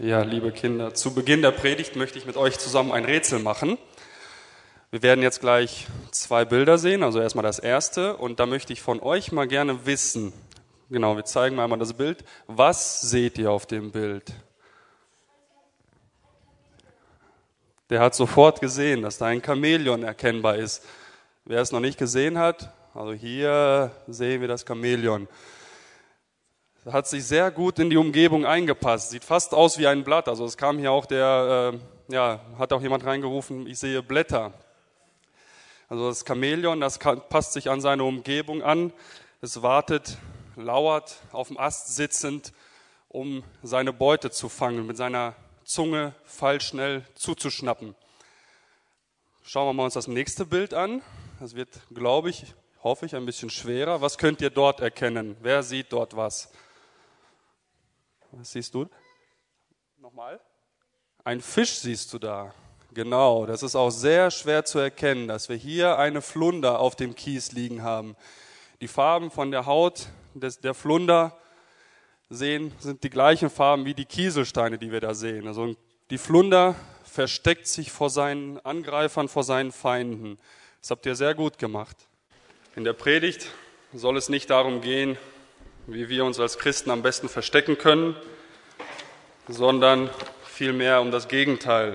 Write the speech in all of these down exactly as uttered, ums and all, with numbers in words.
Ja, liebe Kinder, zu Beginn der Predigt möchte ich mit euch zusammen ein Rätsel machen. Wir werden jetzt gleich zwei Bilder sehen, also erstmal das erste, und da möchte ich von euch mal gerne wissen, genau, wir zeigen mal einmal das Bild, was seht ihr auf dem Bild? Der hat sofort gesehen, dass da ein Chamäleon erkennbar ist. Wer es noch nicht gesehen hat, also hier sehen wir das Chamäleon. Hat sich sehr gut in die Umgebung eingepasst, sieht fast aus wie ein Blatt. Also es kam hier auch der, äh, ja, hat auch jemand reingerufen, ich sehe Blätter. Also das Chamäleon, das kann, passt sich an seine Umgebung an. Es wartet, lauert auf dem Ast sitzend, um seine Beute zu fangen, mit seiner Zunge pfeilschnell zuzuschnappen. Schauen wir mal uns das nächste Bild an. Das wird, glaube ich, hoffe ich, ein bisschen schwerer. Was könnt ihr dort erkennen? Wer sieht dort was? Was siehst du? Nochmal? Ein Fisch siehst du da. Genau, das ist auch sehr schwer zu erkennen, dass wir hier eine Flunder auf dem Kies liegen haben. Die Farben von der Haut des, der Flunder sehen, sind die gleichen Farben wie die Kieselsteine, die wir da sehen. Also die Flunder versteckt sich vor seinen Angreifern, vor seinen Feinden. Das habt ihr sehr gut gemacht. In der Predigt soll es nicht darum gehen, wie wir uns als Christen am besten verstecken können, sondern vielmehr um das Gegenteil.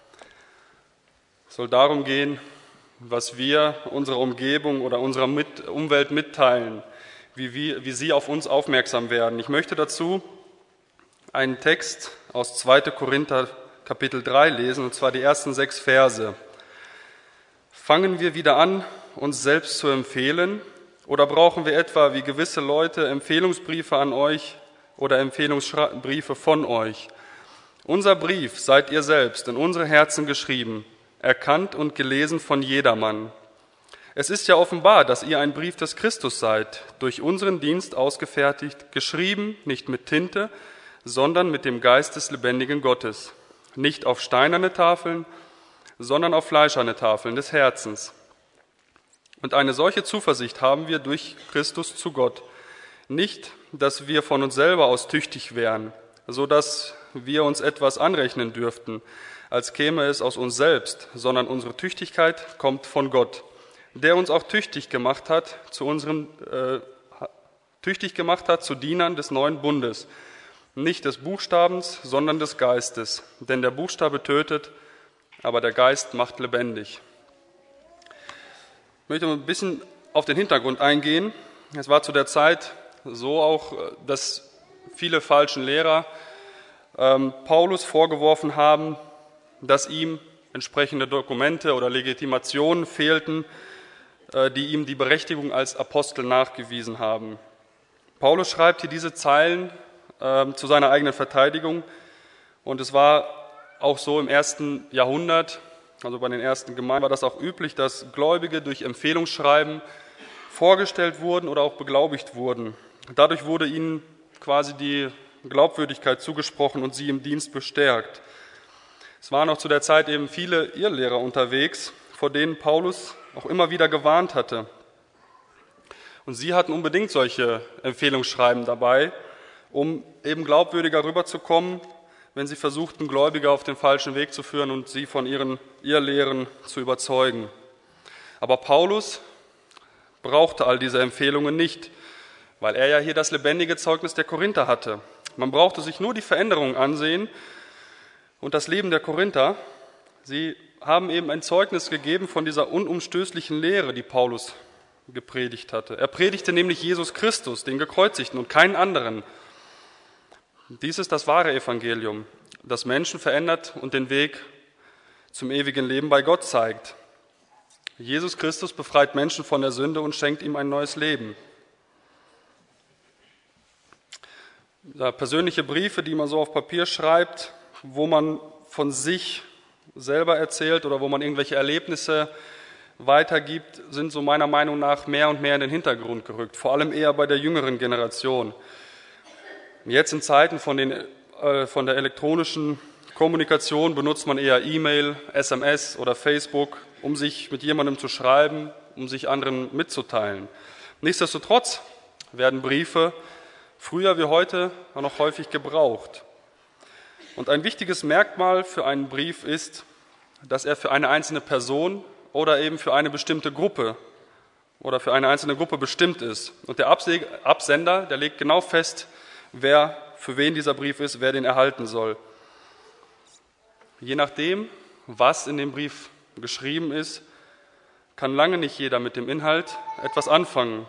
Es soll darum gehen, was wir unserer Umgebung oder unserer Mit- Umwelt mitteilen, wie, wir, wie sie auf uns aufmerksam werden. Ich möchte dazu einen Text aus zweiter Korinther Kapitel drei lesen, und zwar die ersten sechs Verse. Fangen wir wieder an, uns selbst zu empfehlen, oder brauchen wir etwa wie gewisse Leute Empfehlungsbriefe an euch oder Empfehlungsbriefe von euch? Unser Brief seid ihr selbst in unsere Herzen geschrieben, erkannt und gelesen von jedermann. Es ist ja offenbar, dass ihr ein Brief des Christus seid, durch unseren Dienst ausgefertigt, geschrieben, nicht mit Tinte, sondern mit dem Geist des lebendigen Gottes, nicht auf steinerne Tafeln, sondern auf fleischerne Tafeln des Herzens. Und eine solche Zuversicht haben wir durch Christus zu Gott. Nicht, dass wir von uns selber aus tüchtig wären, so dass wir uns etwas anrechnen dürften, als käme es aus uns selbst, sondern unsere Tüchtigkeit kommt von Gott, der uns auch tüchtig gemacht hat zu unseren, äh, tüchtig gemacht hat zu Dienern des neuen Bundes, nicht des Buchstabens, sondern des Geistes. Denn der Buchstabe tötet, aber der Geist macht lebendig. Ich möchte mal ein bisschen auf den Hintergrund eingehen. Es war zu der Zeit so auch, dass viele falschen Lehrer ähm, Paulus vorgeworfen haben, dass ihm entsprechende Dokumente oder Legitimationen fehlten, äh, die ihm die Berechtigung als Apostel nachgewiesen haben. Paulus schreibt hier diese Zeilen äh, zu seiner eigenen Verteidigung, und es war auch so im ersten Jahrhundert, also bei den ersten Gemeinden, war das auch üblich, dass Gläubige durch Empfehlungsschreiben vorgestellt wurden oder auch beglaubigt wurden. Dadurch wurde ihnen quasi die Glaubwürdigkeit zugesprochen und sie im Dienst bestärkt. Es waren auch zu der Zeit eben viele Irrlehrer unterwegs, vor denen Paulus auch immer wieder gewarnt hatte. Und sie hatten unbedingt solche Empfehlungsschreiben dabei, um eben glaubwürdiger rüberzukommen, wenn sie versuchten, Gläubige auf den falschen Weg zu führen und sie von ihren Irrlehren zu überzeugen. Aber Paulus brauchte all diese Empfehlungen nicht, weil er ja hier das lebendige Zeugnis der Korinther hatte. Man brauchte sich nur die Veränderungen ansehen und das Leben der Korinther. Sie haben eben ein Zeugnis gegeben von dieser unumstößlichen Lehre, die Paulus gepredigt hatte. Er predigte nämlich Jesus Christus, den Gekreuzigten, und keinen anderen. Dies ist das wahre Evangelium, das Menschen verändert und den Weg zum ewigen Leben bei Gott zeigt. Jesus Christus befreit Menschen von der Sünde und schenkt ihm ein neues Leben. Ja, persönliche Briefe, die man so auf Papier schreibt, wo man von sich selber erzählt oder wo man irgendwelche Erlebnisse weitergibt, sind so meiner Meinung nach mehr und mehr in den Hintergrund gerückt, vor allem eher bei der jüngeren Generation. Jetzt in Zeiten von, den, äh, von der elektronischen Kommunikation benutzt man eher E-Mail, S M S oder Facebook, um sich mit jemandem zu schreiben, um sich anderen mitzuteilen. Nichtsdestotrotz werden Briefe früher wie heute noch häufig gebraucht. Und ein wichtiges Merkmal für einen Brief ist, dass er für eine einzelne Person oder eben für eine bestimmte Gruppe oder für eine einzelne Gruppe bestimmt ist. Und der Absender, der legt genau fest, wer für wen dieser Brief ist, wer den erhalten soll. Je nachdem, was in dem Brief geschrieben ist, kann lange nicht jeder mit dem Inhalt etwas anfangen.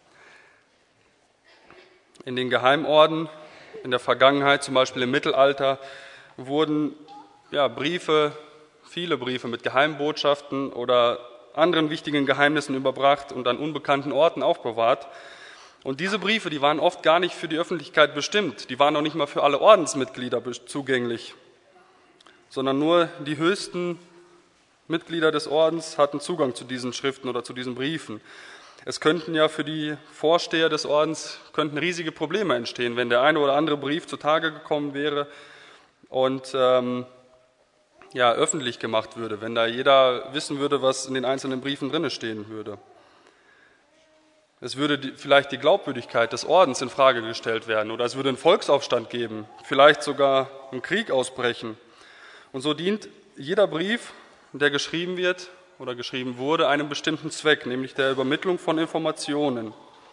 In den Geheimorden, in der Vergangenheit, zum Beispiel im Mittelalter, wurden ja, Briefe, viele Briefe mit Geheimbotschaften oder anderen wichtigen Geheimnissen überbracht und an unbekannten Orten aufbewahrt. Und diese Briefe, die waren oft gar nicht für die Öffentlichkeit bestimmt, die waren noch nicht mal für alle Ordensmitglieder zugänglich, sondern nur die höchsten Mitglieder des Ordens hatten Zugang zu diesen Schriften oder zu diesen Briefen. Es könnten ja für die Vorsteher des Ordens könnten riesige Probleme entstehen, wenn der eine oder andere Brief zutage gekommen wäre und ähm, ja, öffentlich gemacht würde, wenn da jeder wissen würde, was in den einzelnen Briefen drin stehen würde. Es würde die, vielleicht die Glaubwürdigkeit des Ordens in Frage gestellt werden oder es würde einen Volksaufstand geben, vielleicht sogar ein Krieg ausbrechen. Und so dient jeder Brief, der geschrieben wird oder geschrieben wurde, einem bestimmten Zweck, nämlich der Übermittlung von Informationen.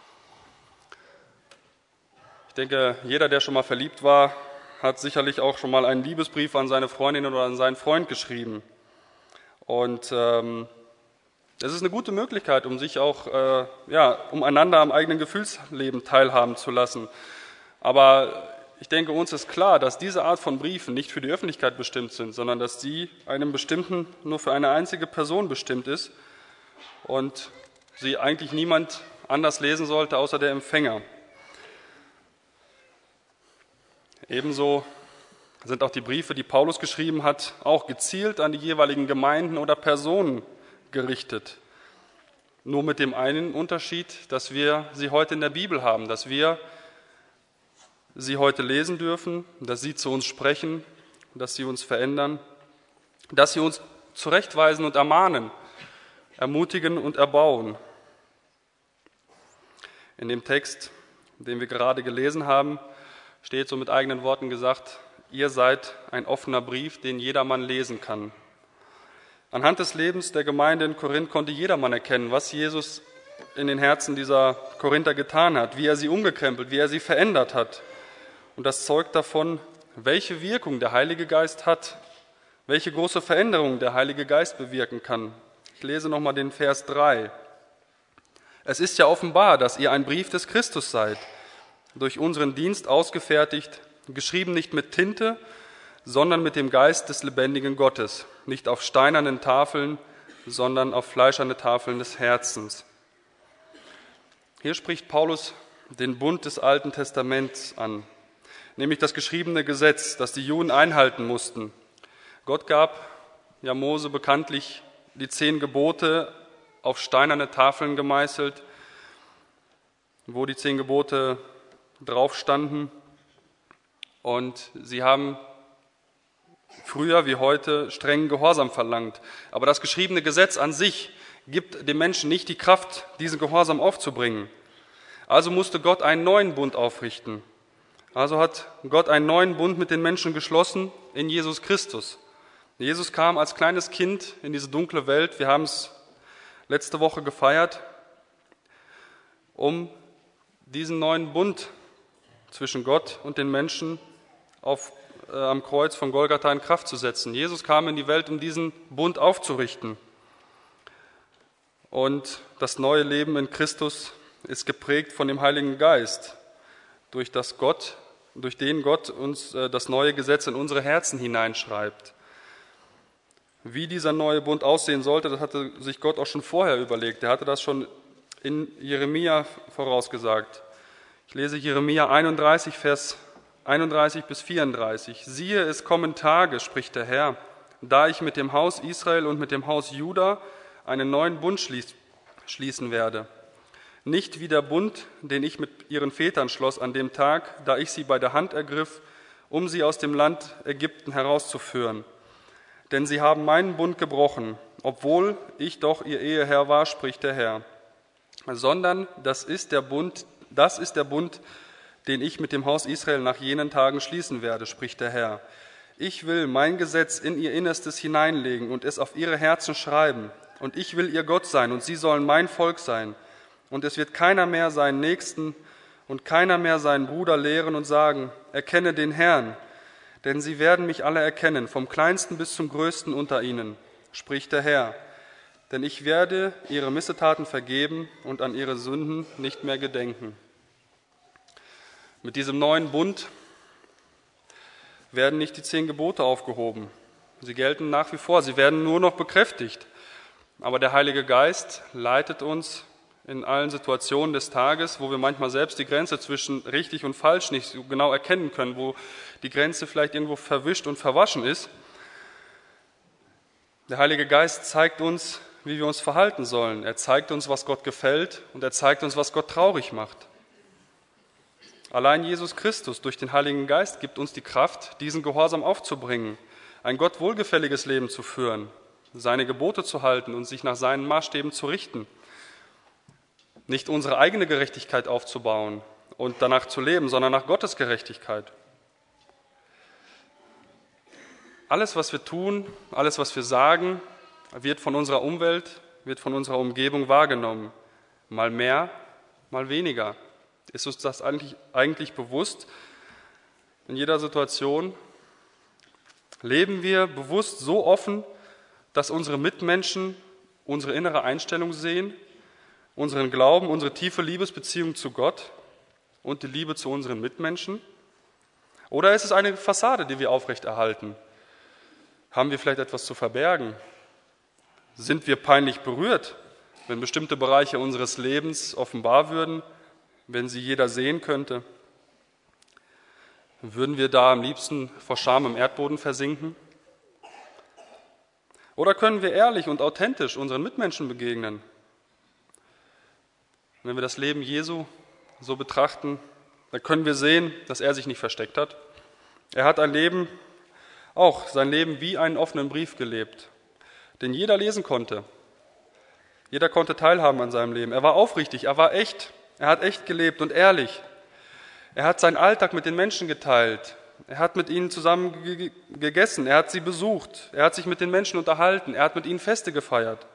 Ich denke, jeder, der schon mal verliebt war, hat sicherlich auch schon mal einen Liebesbrief an seine Freundin oder an seinen Freund geschrieben. Und ähm, das ist eine gute Möglichkeit, um sich auch, äh, ja, um einander am eigenen Gefühlsleben teilhaben zu lassen. Aber ich denke, uns ist klar, dass diese Art von Briefen nicht für die Öffentlichkeit bestimmt sind, sondern dass sie einem bestimmten, nur für eine einzige Person bestimmt ist und sie eigentlich niemand anders lesen sollte, außer der Empfänger. Ebenso sind auch die Briefe, die Paulus geschrieben hat, auch gezielt an die jeweiligen Gemeinden oder Personen gerichtet. Nur mit dem einen Unterschied, dass wir sie heute in der Bibel haben, dass wir sie heute lesen dürfen, dass sie zu uns sprechen, dass sie uns verändern, dass sie uns zurechtweisen und ermahnen, ermutigen und erbauen. In dem Text, den wir gerade gelesen haben, steht so mit eigenen Worten gesagt, ihr seid ein offener Brief, den jedermann lesen kann. Anhand des Lebens der Gemeinde in Korinth konnte jedermann erkennen, was Jesus in den Herzen dieser Korinther getan hat, wie er sie umgekrempelt, wie er sie verändert hat. Und das zeugt davon, welche Wirkung der Heilige Geist hat, welche große Veränderung der Heilige Geist bewirken kann. Ich lese nochmal den Vers drei. Es ist ja offenbar, dass ihr ein Brief des Christus seid, durch unseren Dienst ausgefertigt, geschrieben nicht mit Tinte, sondern mit dem Geist des lebendigen Gottes, nicht auf steinernen Tafeln, sondern auf fleischerne Tafeln des Herzens. Hier spricht Paulus den Bund des Alten Testaments an, nämlich das geschriebene Gesetz, das die Juden einhalten mussten. Gott gab ja Mose bekanntlich die zehn Gebote auf steinerne Tafeln gemeißelt, wo die zehn Gebote drauf standen. Und sie haben früher wie heute strengen Gehorsam verlangt. Aber das geschriebene Gesetz an sich gibt dem Menschen nicht die Kraft, diesen Gehorsam aufzubringen. Also musste Gott einen neuen Bund aufrichten. Also hat Gott einen neuen Bund mit den Menschen geschlossen in Jesus Christus. Jesus kam als kleines Kind in diese dunkle Welt, wir haben es letzte Woche gefeiert, um diesen neuen Bund zwischen Gott und den Menschen auf, äh, am Kreuz von Golgatha in Kraft zu setzen. Jesus kam in die Welt, um diesen Bund aufzurichten. Und das neue Leben in Christus ist geprägt von dem Heiligen Geist, durch das Gott durch den Gott uns das neue Gesetz in unsere Herzen hineinschreibt. Wie dieser neue Bund aussehen sollte, das hatte sich Gott auch schon vorher überlegt. Er hatte das schon in Jeremia vorausgesagt. Ich lese Jeremia einunddreißig, Vers einunddreißig bis vierunddreißig. Siehe, es kommen Tage, spricht der Herr, da ich mit dem Haus Israel und mit dem Haus Juda einen neuen Bund schließ, schließen werde. Nicht wie der Bund, den ich mit ihren Vätern schloss an dem Tag, da ich sie bei der Hand ergriff, um sie aus dem Land Ägypten herauszuführen. Denn sie haben meinen Bund gebrochen, obwohl ich doch ihr Eheherr war, spricht der Herr. Sondern das ist der Bund, das ist der Bund, den ich mit dem Haus Israel nach jenen Tagen schließen werde, spricht der Herr. Ich will mein Gesetz in ihr Innerstes hineinlegen und es auf ihre Herzen schreiben. Und ich will ihr Gott sein und sie sollen mein Volk sein. Und es wird keiner mehr seinen Nächsten und keiner mehr seinen Bruder lehren und sagen, erkenne den Herrn. Denn sie werden mich alle erkennen, vom Kleinsten bis zum Größten unter ihnen, spricht der Herr. Denn ich werde ihre Missetaten vergeben und an ihre Sünden nicht mehr gedenken. Mit diesem neuen Bund werden nicht die zehn Gebote aufgehoben. Sie gelten nach wie vor, sie werden nur noch bekräftigt. Aber der Heilige Geist leitet uns in allen Situationen des Tages, wo wir manchmal selbst die Grenze zwischen richtig und falsch nicht so genau erkennen können, wo die Grenze vielleicht irgendwo verwischt und verwaschen ist. Der Heilige Geist zeigt uns, wie wir uns verhalten sollen. Er zeigt uns, was Gott gefällt, und er zeigt uns, was Gott traurig macht. Allein Jesus Christus durch den Heiligen Geist gibt uns die Kraft, diesen Gehorsam aufzubringen, ein Gott wohlgefälliges Leben zu führen, seine Gebote zu halten und sich nach seinen Maßstäben zu richten. Nicht unsere eigene Gerechtigkeit aufzubauen und danach zu leben, sondern nach Gottes Gerechtigkeit. Alles, was wir tun, alles, was wir sagen, wird von unserer Umwelt, wird von unserer Umgebung wahrgenommen. Mal mehr, mal weniger. Ist uns das eigentlich, eigentlich bewusst? In jeder Situation leben wir bewusst so offen, dass unsere Mitmenschen unsere innere Einstellung sehen, unseren Glauben, unsere tiefe Liebesbeziehung zu Gott und die Liebe zu unseren Mitmenschen? Oder ist es eine Fassade, die wir aufrechterhalten? Haben wir vielleicht etwas zu verbergen? Sind wir peinlich berührt, wenn bestimmte Bereiche unseres Lebens offenbar würden, wenn sie jeder sehen könnte? Würden wir da am liebsten vor Scham im Erdboden versinken? Oder können wir ehrlich und authentisch unseren Mitmenschen begegnen? Wenn wir das Leben Jesu so betrachten, dann können wir sehen, dass er sich nicht versteckt hat. Er hat ein Leben, auch sein Leben wie einen offenen Brief gelebt, den jeder lesen konnte. Jeder konnte teilhaben an seinem Leben. Er war aufrichtig, er war echt, er hat echt gelebt und ehrlich. Er hat seinen Alltag mit den Menschen geteilt. Er hat mit ihnen zusammen ge- gegessen, er hat sie besucht, er hat sich mit den Menschen unterhalten, er hat mit ihnen Feste gefeiert.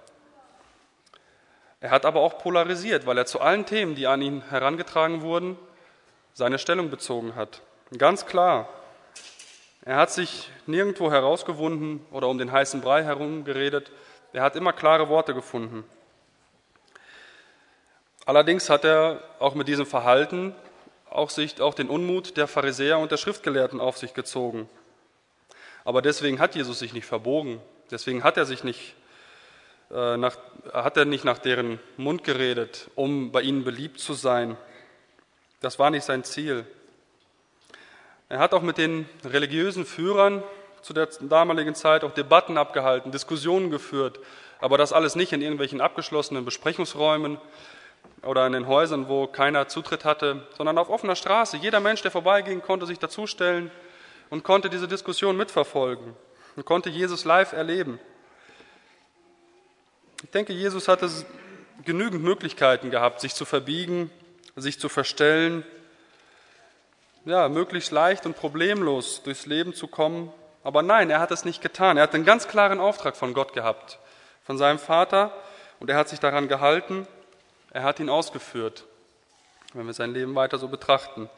Er hat aber auch polarisiert, weil er zu allen Themen, die an ihn herangetragen wurden, seine Stellung bezogen hat. Ganz klar. Er hat sich nirgendwo herausgewunden oder um den heißen Brei herum geredet. Er hat immer klare Worte gefunden. Allerdings hat er auch mit diesem Verhalten auch, sich, auch den Unmut der Pharisäer und der Schriftgelehrten auf sich gezogen. Aber deswegen hat Jesus sich nicht verbogen. Deswegen hat er sich nicht äh, nach, hat er nicht nach deren Mund geredet, um bei ihnen beliebt zu sein. Das war nicht sein Ziel. Er hat auch mit den religiösen Führern zu der damaligen Zeit auch Debatten abgehalten, Diskussionen geführt, aber das alles nicht in irgendwelchen abgeschlossenen Besprechungsräumen oder in den Häusern, wo keiner Zutritt hatte, sondern auf offener Straße. Jeder Mensch, der vorbeiging, konnte sich dazustellen und konnte diese Diskussion mitverfolgen und konnte Jesus live erleben. Ich denke, Jesus hatte genügend Möglichkeiten gehabt, sich zu verbiegen, sich zu verstellen, ja, möglichst leicht und problemlos durchs Leben zu kommen. Aber nein, er hat es nicht getan. Er hat einen ganz klaren Auftrag von Gott gehabt, von seinem Vater, und er hat sich daran gehalten, er hat ihn ausgeführt, wenn wir sein Leben weiter so betrachten.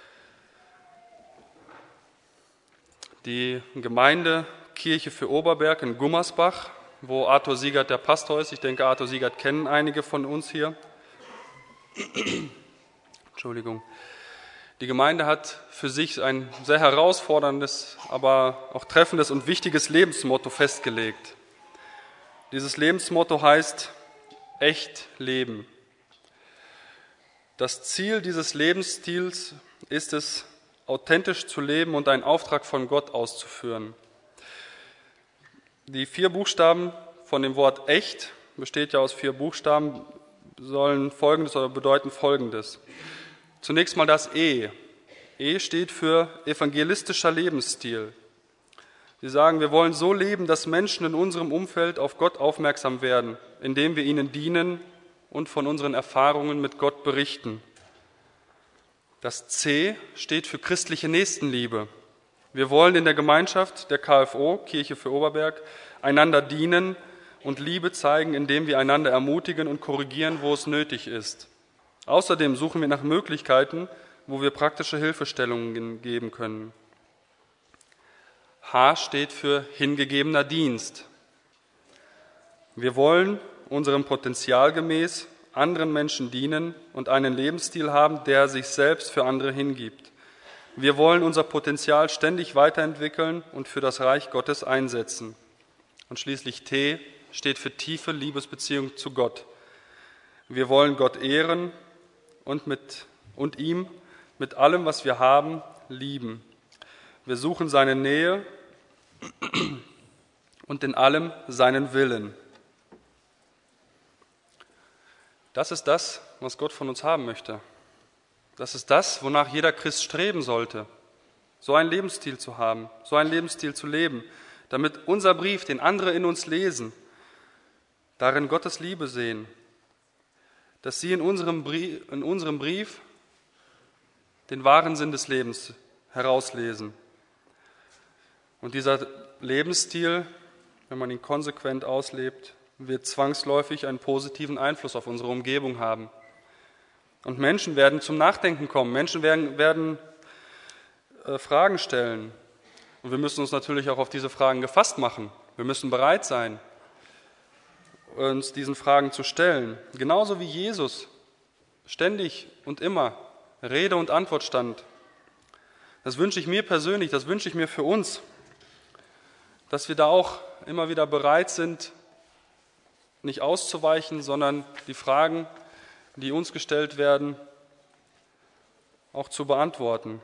Die Gemeindekirche für Oberberg in Gummersbach, wo Arthur Siegert der Pastor ist, ich denke, Arthur Siegert kennen einige von uns hier. Entschuldigung. Die Gemeinde hat für sich ein sehr herausforderndes, aber auch treffendes und wichtiges Lebensmotto festgelegt. Dieses Lebensmotto heißt echt leben. Das Ziel dieses Lebensstils ist es, authentisch zu leben und einen Auftrag von Gott auszuführen. Die vier Buchstaben von dem Wort echt, besteht ja aus vier Buchstaben, sollen Folgendes oder bedeuten Folgendes. Zunächst mal das E. E steht für evangelistischer Lebensstil. Sie sagen, wir wollen so leben, dass Menschen in unserem Umfeld auf Gott aufmerksam werden, indem wir ihnen dienen und von unseren Erfahrungen mit Gott berichten. Das C steht für christliche Nächstenliebe. Wir wollen in der Gemeinschaft der K F O, Kirche für Oberberg, einander dienen und Liebe zeigen, indem wir einander ermutigen und korrigieren, wo es nötig ist. Außerdem suchen wir nach Möglichkeiten, wo wir praktische Hilfestellungen geben können. H steht für hingegebener Dienst. Wir wollen unserem Potenzial gemäß anderen Menschen dienen und einen Lebensstil haben, der sich selbst für andere hingibt. Wir wollen unser Potenzial ständig weiterentwickeln und für das Reich Gottes einsetzen. Und schließlich T steht für tiefe Liebesbeziehung zu Gott. Wir wollen Gott ehren und, mit, und ihm mit allem, was wir haben, lieben. Wir suchen seine Nähe und in allem seinen Willen. Das ist das, was Gott von uns haben möchte. Das ist das, wonach jeder Christ streben sollte, so einen Lebensstil zu haben, so einen Lebensstil zu leben, damit unser Brief, den andere in uns lesen, darin Gottes Liebe sehen, dass sie in unserem Brief, in unserem Brief den wahren Sinn des Lebens herauslesen. Und dieser Lebensstil, wenn man ihn konsequent auslebt, wird zwangsläufig einen positiven Einfluss auf unsere Umgebung haben. Und Menschen werden zum Nachdenken kommen, Menschen werden, werden äh, Fragen stellen. Und wir müssen uns natürlich auch auf diese Fragen gefasst machen. Wir müssen bereit sein, uns diesen Fragen zu stellen. Genauso wie Jesus ständig und immer Rede und Antwort stand. Das wünsche ich mir persönlich, das wünsche ich mir für uns, dass wir da auch immer wieder bereit sind, nicht auszuweichen, sondern die Fragen, die uns gestellt werden, auch zu beantworten.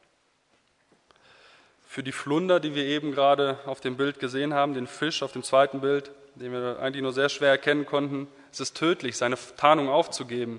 Für die Flunder, die wir eben gerade auf dem Bild gesehen haben, den Fisch auf dem zweiten Bild, den wir eigentlich nur sehr schwer erkennen konnten, es ist tödlich, seine Tarnung aufzugeben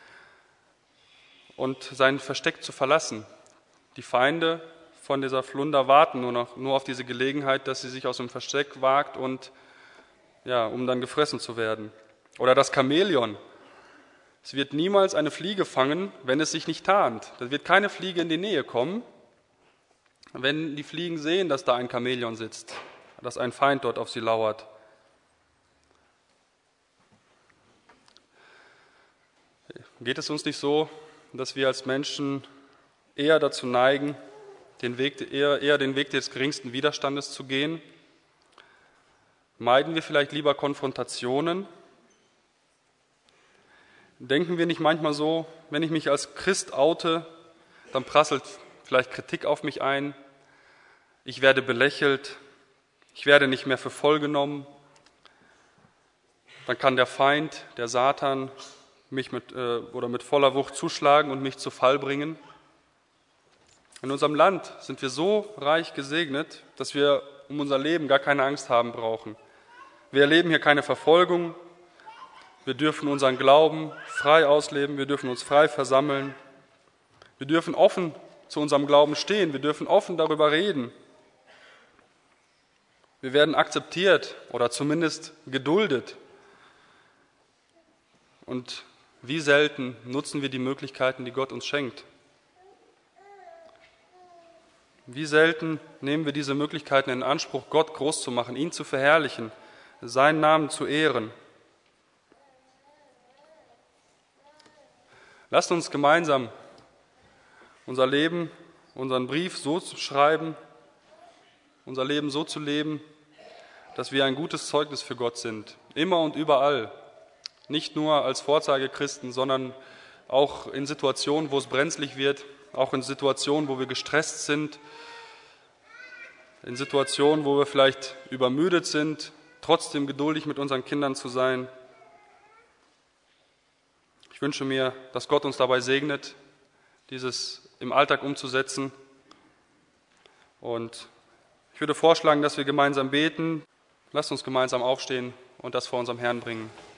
und sein Versteck zu verlassen. Die Feinde von dieser Flunder warten nur noch nur auf diese Gelegenheit, dass sie sich aus dem Versteck wagt und ja, um dann gefressen zu werden. Oder das Chamäleon. Es wird niemals eine Fliege fangen, wenn es sich nicht tarnt. Da wird keine Fliege in die Nähe kommen, wenn die Fliegen sehen, dass da ein Chamäleon sitzt, dass ein Feind dort auf sie lauert. Geht es uns nicht so, dass wir als Menschen eher dazu neigen, den Weg, eher, eher den Weg des geringsten Widerstandes zu gehen? Meiden wir vielleicht lieber Konfrontationen? Denken wir nicht manchmal so, wenn ich mich als Christ oute, dann prasselt vielleicht Kritik auf mich ein, ich werde belächelt, ich werde nicht mehr für voll genommen, dann kann der Feind, der Satan, mich mit, äh, oder mit voller Wucht zuschlagen und mich zu Fall bringen. In unserem Land sind wir so reich gesegnet, dass wir um unser Leben gar keine Angst haben brauchen. Wir erleben hier keine Verfolgung, wir dürfen unseren Glauben frei ausleben, wir dürfen uns frei versammeln, wir dürfen offen zu unserem Glauben stehen, wir dürfen offen darüber reden. Wir werden akzeptiert oder zumindest geduldet. Und wie selten nutzen wir die Möglichkeiten, die Gott uns schenkt. Wie selten nehmen wir diese Möglichkeiten in Anspruch, Gott groß zu machen, ihn zu verherrlichen, seinen Namen zu ehren. Lasst uns gemeinsam unser Leben, unseren Brief so zu schreiben, unser Leben so zu leben, dass wir ein gutes Zeugnis für Gott sind, immer und überall. Nicht nur als Vorzeigechristen, sondern auch in Situationen, wo es brenzlig wird, auch in Situationen, wo wir gestresst sind, in Situationen, wo wir vielleicht übermüdet sind, trotzdem geduldig mit unseren Kindern zu sein. Ich wünsche mir, dass Gott uns dabei segnet, dieses im Alltag umzusetzen. Und ich würde vorschlagen, dass wir gemeinsam beten. Lasst uns gemeinsam aufstehen und das vor unserem Herrn bringen.